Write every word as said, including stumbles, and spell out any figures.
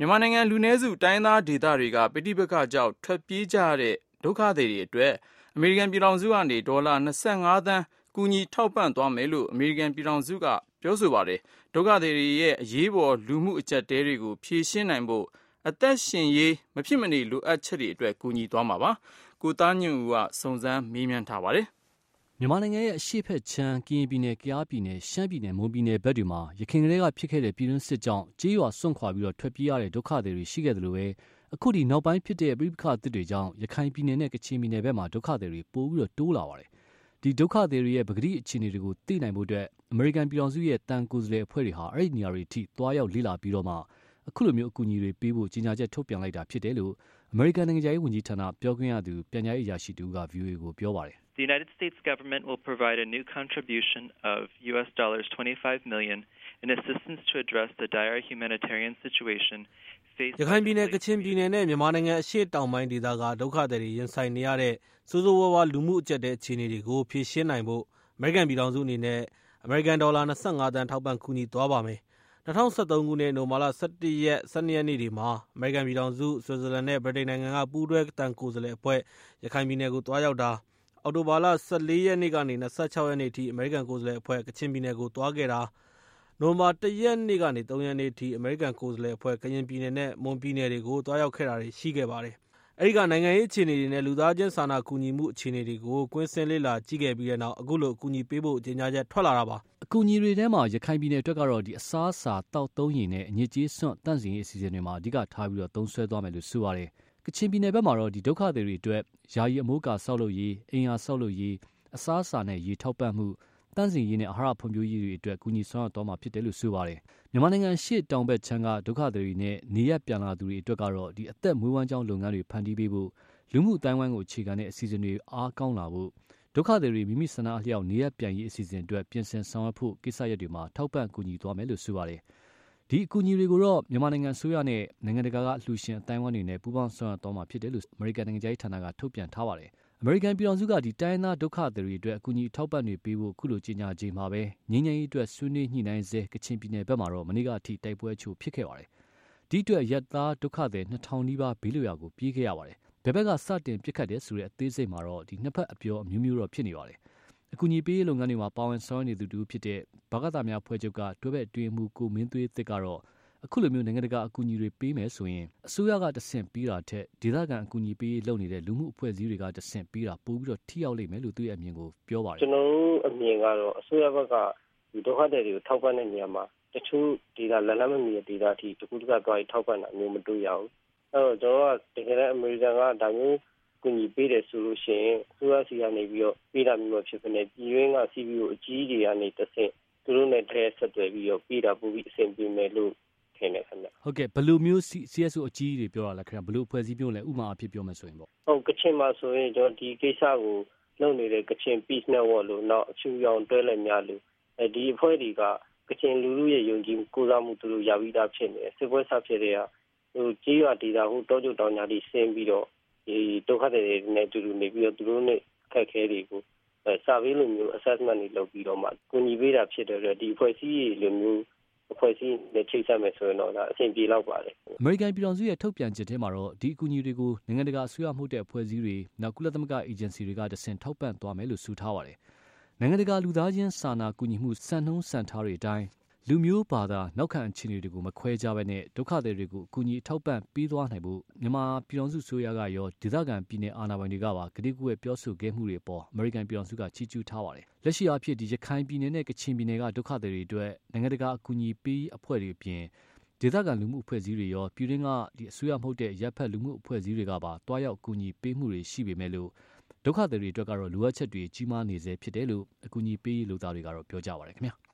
မြန်မာနိုင်ငံလူနည်းစုတိုင်းသားဒေသတွေကပဋိပက္ခကြောင့်ထွက်ပြေးကြရတဲ့ဒုက္ခသည်တွေအတွက်အမေရိကန်ပြည်ထောင်စုကနေဒေါ်လာ၂၅သန်းကူညီထောက်ပံ့သွားမယ်လို့အမေရိကန်ပြည်ထောင်စုကပြောဆိုပါတယ်။ဒုက္ခသည်တွေရဲ့အရေးပေါ်လူမှုအကျပ်အတည်းတွေကိုဖြေရှင်းနိုင်ဖို့အသက်ရှင်ရေးမဖြစ်မနေလိုအပ်ချက်တွေအတွက်ကူညီသွားမှာပါ။ကိုသားညွန့်ဦးကစုံစမ်းမေးမြန်းထားပါတယ်။မြန်မာနိုင်ငံရဲ့အရှေ့ဘက်ခြမ်းကရင်ပြည်နယ်၊ကယားပြည်နယ်၊ရှမ်းပြည်နယ်၊မွန်ပြည်နယ်ဘက်တွေမှာရခိုင်ကလေးကဖြစ်ခဲ့တဲ့ပြည်တွင်းစစ်ကြောင့်ကြေးရွာစွန့်ခွာပြီးတော့ထွက်ပြေးရတဲ့ဒုက္ခသည်တွေရှိခဲ့တယ်လို့ပဲအခုဒီနောက်ပိုင်းဖြစ်တဲ့ပြည်ပခါတစ်တွေကြောင့်ရခိုင်ပြည်နယ်နဲ့ကချင်ပြည်နယ်ဘက်မှာဒုက္ခသည်တွေပိုပြီးတော့တိုးလာပါတယ်။ဒီဒုက္ခသည်တွေရဲ့ပဂတိအခြေအနေတွေကိုသိနိုင်ဖို့အတွက်အမေရိကန်ပြည်ထောင်စုရဲ့တန်ကိုယ်စားလှယ်အဖွဲ့တွေဟာအဲ့ဒီနေရာတွေအထိသွားရောက်လေ့လာပြီးတော့မှအခုလိုမျိုးအကူအညီတွေပေးဖို့ကြီးညာချက်ထုတ်ပြန်လိုက်တာဖြစ်တယ်လို့အမေရိကန်နိုင်ငံရေးဝန်ကြီးဌာနပြောခွင့်ရသူပြန်ကြားရေးအရာရှိတူက ဗွီအိုအေ ကိုပြောပါတယ်။ The United States government will provide a new contribution of U S dollars twenty-five million in assistance to address the dire humanitarian situation faced ရခိုင်ပြည်နယ်ကချင်ပြည်နယ်နဲ့မြန်မာနိုင်ငံအရှေ့တောင်ပိုင်းဒေသကဒုက္ခသည်တွေရင်ဆိုင်နေရတဲ့စိုးစိုးဝါးဝါလူမှုအကျပ်တဲ့အခြေအနေတွေကိုဖြေရှင်းနိုင်ဖို့အမေရိကန်ပြည်ထောင်စုအနေနဲ့အမေရိကန်ဒေါ်လာ၂၅သန်းထောက်ပံ့ကူညီသွားပါမယ်။၂၀၁၃ခုနှစ်နိုဝင်ဘာလ၁၁ရက်၁၂ရက်နေ့တွေမှာအမေရိကန်ပြည်ထောင်စုဆွစ်ဇာလန်နဲ့ဗြိတိန်နိုင်ငံကပူးတွဲတန်ကိုယ်စားလှယ်အဖွဲ့ရခိုင်ပြည်နယ်ကိုတွားရောက်တာအောက်တိုဘာလ၁၄ရက်နေ့ကနေ၂၆ရက်နေ့ထိအမေရိကန်ကိုယ်စားလှယ်အဖွဲ့ကချင်ပြည်နယ်ကိုတွားခဲ့တာနိုဝင်ဘာ၁ရက်နေ့ကနေ၃ရက်နေ့ထိအမေရိကန်ကိုယ်စားလှယ်အဖွဲ့ကရင်ပြည်နယ်နဲ့မွန်ပြည်နယ်တွေကိုတွားရောက်ခဲ့တာတွေရှိခဲ့ပါတယ်။အဲဒီကနိုင်ငံရေးအခြေအနေတွေနဲ့လူသားချင်းစာနာကူညီမှုအခြေအနေတွေကိုကွင်းဆင်းလေ့လာကြည့်ခဲ့ပြီးတဲ့နောက်အခုလိုအကူအညီပေးဖို့ကြေညာချက်ထွက်လာတာပါ။အကူအညီတွေထဲမှာရခိုင်ပြည်နယ်အတွက်ကတော့ဒီအစားအစာတောက်သုံးရည်နဲ့အညစ်အကြေးစွန့်တန့်စင်ရေးအစီအစဉ်တွေမှာအဓိကထားပြီးတော့သုံးစွဲသွားမယ်လို့ဆိုပါတယ်။ကချင်ပြည်နယ်ဘက်မှာတော့ဒီဒုက္ခသည်တွေအတွက်ယာယီအမိုးကာဆောက်လုပ်ရေးအိမ်ယာဆောက်လုပ်ရေးအစားအစာနဲ့ရေထောက်ပံ့မှုတန့်စင်ရေးနဲ့အာဟာရဖွံ့ဖြိုးရေးတွေအတွက်ကူညီဆောင်ရွက်သွားမှာဖြစ်တယ်လို့ဆိုပါတယ်။မြန်မာနိုင်ငံရှေ့တောင်ဘက်ခြမ်းကဒုက္ခသည်တွေနဲ့နေရပြန်လာသူတွေအတွက်ကတော့ဒီအသက်မွေးဝမ်းကြောင်းလုပ်ငန်းတွေဖန်တီးပေးဖို့လူမှုအတိုင်းဝိုင်းကိုအခြေခံတဲ့အစီအစဉ်တွေအားကောင်းလာဖို့ဒုက္ခသည်တွေမိမိဆန္ဒအလျောက်နေရပြန်ရေးအစီအစဉ်အတွက်ပြင်ဆင်ဆောင်ရွက်ဖို့ကိစ္စရပ်တွေမှာထောက်ပံ့ကူညီသွားမယ်လို့ဆိုပါတယ်။ဒီအကူအညီတွေကိုတော့မြန်မာနိုင်ငံအစိုးရနဲ့နိုင်ငံတကာကလှူရှင်အတိုင်းဝိုင်းတွေနဲ့ပူးပေါင်းဆောင်ရွက်သွားမှာဖြစ်တယ်လို့အမေရိကန်နိုင်ငံခြားရေးဌာနကထုတ်ပြန်ထားပါတယ်။အမေရိကန်ပြည်ထောင်စုကဒီတိုင်းသားဒုက္ခသည်တွေအတွက်အကူအညီထောက်ပံ့တွေပေးဖို့ခုလိုကြေညာချိန်မှာပဲငြိမ်းချမ်းရေးအတွက်ဆွေးနွေးညှိနှိုင်းစေကချင်ပြည်နယ်ဘက်မှာတော့မနေ့ကအထိတိုက်ပွဲအချို့ဖြစ်ခဲ့ပါတယ်။ဒီအတွက်ရက်သားဒုက္ခသည်နှစ်ထောင်နီးပါးဘေးလွတ်ရာကိုပြေးခဲ့ရပါတယ်။ဘယ်ဘက်ကစတင်ပစ်ခတ်တဲ့ဆိုတဲ့အသေးစိတ်မှာတော့ဒီနှစ်ဖက်အပြောအမျိုးမျိုးတော့ဖြစ်နေပါတယ်။အကူအညီပေးရေးလုပ်ငန်းတွေမှာပါဝင်ဆောင်ရွက်နေသူတူဖြစ်တဲ့ဗကသများဖွဲ့ချုပ်ကတွဲဘက်အတွင်းမှုကိုမင်းသွေးသစ်ကတော့အခုလိုမျိုးနိုင်ငံတကာအကူအညီတွေပေးမယ်ဆိုရင်အစိုးရကတဆင့်ပေးတာထက်ဒေသခံအကူအညီပေးလုပ်နေတဲ့လူမှုအဖွဲ့အစည်းတွေကတဆင့်ပေးတာပိုပြီးတော့ထိရောက်လိမ့်မယ်လို့သူ့ရဲ့အမြင်ကိုပြောပါတယ်ကျွန်တော်တို့အမြင်ကတော့အစိုးရဘက်ကဒီဒုက္ခသည်တွေကိုထောက်ပံ့တဲ့နေရာမှာတချို့ဒေသလက်လက်မမီတဲ့ဒေသအထိတခုတကသွားပြီးထောက်ပံ့တာမျိုးမတွေ့ရဘူးအဲ့တော့ကျွန်တော်ကတကယ်လည်းအမေရိကန်ကဒါမျိုးကူညီပေးတယ်ဆိုလို့ရှိရင်အစိုးရစီကနေပြီးတော့ပေးတာမျိုးဖြစ်ဖြစ်နေပြည်ရင်းက စီ ဗီ အို အကြီးတွေကနေတဆင့်သူတို့နဲ့တည်းဆက်သွယ်ပြီးတော့ပေးတာပို့ပြီးအဆင်ပြေမယ်လို့ဟုတ်ကဲ့ဘယ်လိုမျိုး စီ အက်စ် အို အကြီးတွေပြောတာလဲခင်ဗျဘယ်လိုအဖွဲ့အစည်းမျိုးလဲဥပမာအဖြစ်ပြောမယ်ဆိုရင်ပေါ့ဟုတ်ကချင်မှာဆိုရင်ကျွန်တော်ဒီကိစ္စကိုလုပ်နေတဲ့ကချင် Peace Network လို့နောက်အချူရောင်တွဲလက်များလို့အဲဒီအဖွဲ့တွေကကချင်လူလူရဲ့ယုံကြည်ကိုးစားမှုသူတို့ရပြီးသားဖြစ်နေစစ်ပွဲဆဖြစ်တဲ့ဟာဟိုကြေးရွာဒေတာဟိုတောကျတောင်ညာတွေဆင်းပြီးတော့ဒီဒုက္ခတွေနဲ့တူတူနေပြီးတော့သူတို့နဲ့ခက်ခဲတွေကိုစာပေးလိုမျိုး assessment တွေလုပ်ပြီးတော့မှကူညီပေးတာဖြစ်တဲ့အတွက်ဒီအဖွဲ့အစည်းတွေလိုမျိုးအဖွဲ့အစည်းနဲ့ချိတ်ဆက်မယ်ဆိုရင်တော့ဒါအဆင်ပြေလောက်ပါတယ်အမေရိကန်ပြည်ထောင်စုရဲ့ထုတ်ပြန်ချက်ထဲမှာတော့ဒီအကူအညီတွေကိုနိုင်ငံတကာအစိုးရမှုတဲ့အဖွဲ့အစည်းတွေနောက်ကုလသမဂ္ဂအေဂျင်စီတွေကတဆင့်ထောက်ပံ့သွားမယ်လို့ဆိုထားပါတယ်နိုင်ငံတကာလူသားချင်းစာနာကူညီမှုစံနှုန်းစံထားတွေအတိုင်းလူမျိုးဘာသာနောက်ခံအခြေအနေတွေကိုမခွဲခြားဘဲနဲ့ဒုက္ခသည်တွေကိုအကူအညီထောက်ပံ့ပေးသွားနိုင်ဖို့မြန်မာပြည်ထောင်စုအစိုးရကရောဒေသခံပြည်내အာဏာပိုင်တွေကပါကတိကဝတ်ပြောဆိုခဲ့မှုတွေပေါ်အမေရိကန်ပြည်ထောင်စုကချီးကျူးထားပါတယ်လက်ရှိအဖြစ်ဒီရခိုင်ပြည်နယ်နဲ့ကချင်ပြည်နယ်ကဒုက္ခသည်တွေအတွက်နိုင်ငံတကာအကူအညီပေးအဖွဲ့တွေအပြင်ဒေသခံလူမှုအဖွဲ့အစည်းတွေရောပြည်တွင်းကဒီအစိုးရမဟုတ်တဲ့ရပ်ဖက်လူမှုအဖွဲ့အစည်းတွေကပါတွားရောက်အကူအညီပေးမှုတွေရှိပေမဲ့လို့ဒုက္ခသည်တွေအတွက်ကတော့လိုအပ်ချက်တွေကြီးမားနေစေဖြစ်တယ်လို့အကူအညီပေးလုပ်သားတွေကတော့ပြောကြပါတယ်ခင်ဗျာ